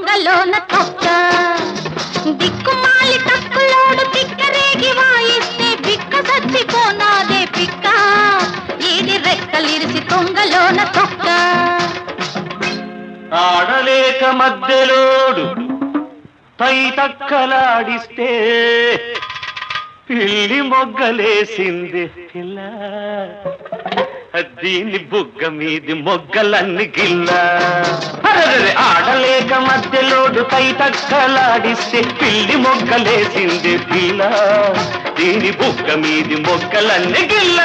తొంగలోన తొక్క దిక్కుమాలి తక్కులోడు తిక్కరేగి వాయిస్తే బిక్క సచ్చిపోనాదే పిక్క ఈడి రెక్కలిరిసి తొంగలోన తొక్క ఆడలేక మధ్యలోడు పై తక్కలాడిస్తే పిల్లి మొగ్గలేసింది పిల్ల దీని బుగ్గ మీది మొగ్గలన్నీ గిల్ల ఆడలేక మధ్యలోడు పై తక్కలాడిస్తే పిల్లి మొగ్గలేసింది పిల్ల దీని బుగ్గ మీది మొగ్గలన్నీ గిల్ల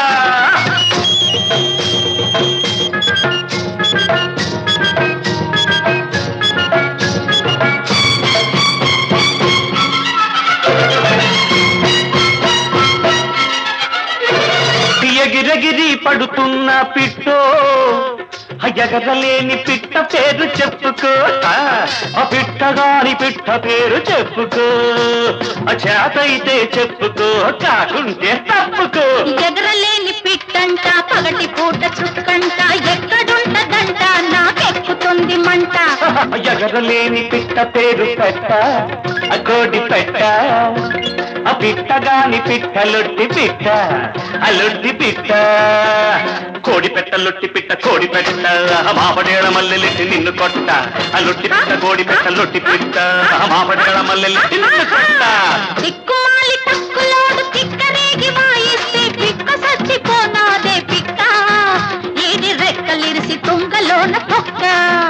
ఎగిరెగిరి పడుతున్న పిట్టో ఎగరలేని పిట్ట పేరు చెప్పుకో ఆ పిట్టగాని పిట్ట పేరు చెప్పుకో చేతైతే చెప్పుకో కాకుంటే తప్పుకో ఎగరలేని పిట్టంట పగటి పూట చుక్కంట ఎక్కడుంటదంట నాకెక్కుతుంది మంట ఎగరలేని పిట్ట పేరు పెట్ట ఆ కోడి పెట్ట ఆ పిట్టగాని పిట్ట లొట్టి పిట్ట ఆ లొట్టి పిట్ట కోడి పెట్ట లొట్టి పిట్ట కోడి పెట్ట మాపడేళ మల్లెలెట్టి నిన్ను కొట్ట ఆ లొట్టి పిట్ట కోడి పెట్ట లొట్టి పిట్ట మాపడేళ మల్లెలెట్టి నిన్ను కొట్ట దిక్కుమాలి తక్కులోడు తిక్కరేగి వాయిస్తే పిక్క సచ్చిపోనాదే పిక్క ఈడి రెక్కలిరిసి తొంగలోన తొక్క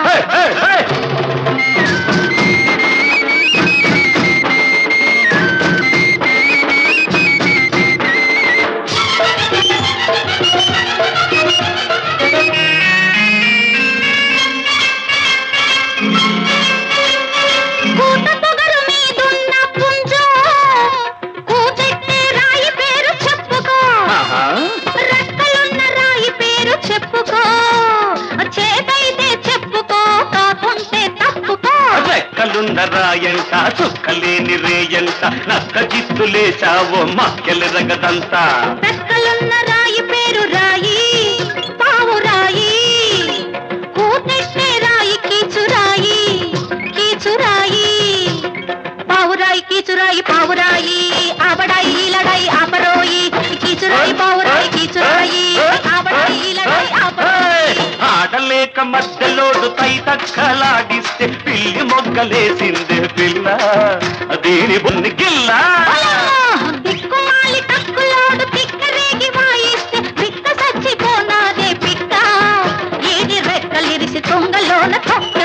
రాయంట చుక్కలేని రేయంట నక్క చిత్తులేశావో మక్కెలు రగదంతా రెక్కలున్న రాయి పేరు రాయి పావు రాయి కూతెట్టే రాయి కీచురాయి కీచురాయి పావురాయి కీచురాయి పావురాయి ఆబడాయి ఈలడాయి ఆపరోయి కీచురాయి పావురాయి కీచురాయి ఆబడాయి ఈలడాయి ఆపరోయి ఆడలేక మధ్యలోడు తై తక్కలాడిస్తే పిల్లి మొగ్గలేసింది పిల్ల దీని బున్ని గిల్ల దిక్కుమాలి తక్కులోడు తిక్కరేగి వాయిస్తే పిక్క సచ్చిపోనాదే పిక్క ఈడి రెక్కలిరిసి తొంగలోన తొక్క